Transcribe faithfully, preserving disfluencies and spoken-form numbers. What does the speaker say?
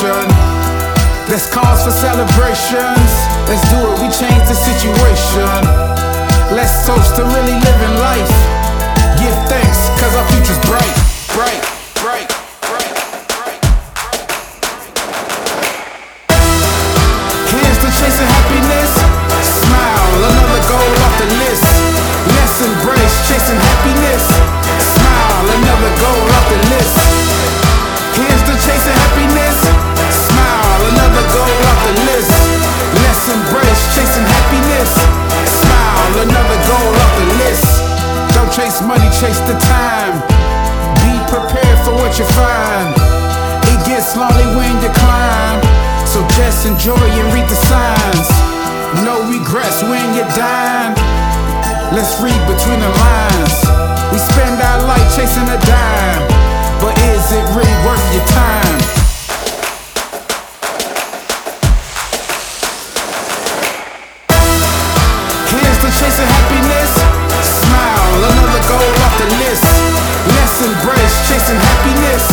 motivation. Let's cause for celebrations. Let's do it, we change the situation. Let's toast to really living life. Give thanks, cause our future's bright, bright, bright, bright, bright, bright. Here's to chasing happiness. Smile, another goal off the list. Let's embrace chasing happiness. Smile, another goal off the list. Here's to chasing happiness. Smile, another goal off the list. Let's embrace chasing happiness. Smile, another goal off the list. Don't chase money, chase the time. Be prepared for what you find. It gets lonely when you climb, so just enjoy and read the signs. No regrets when you're dying. Let's read between the lines. We spend our life chasing a dime, but is it really worth your time? Here's to chasing happiness. Smile, another goal off the list. Let's embrace chasing happiness.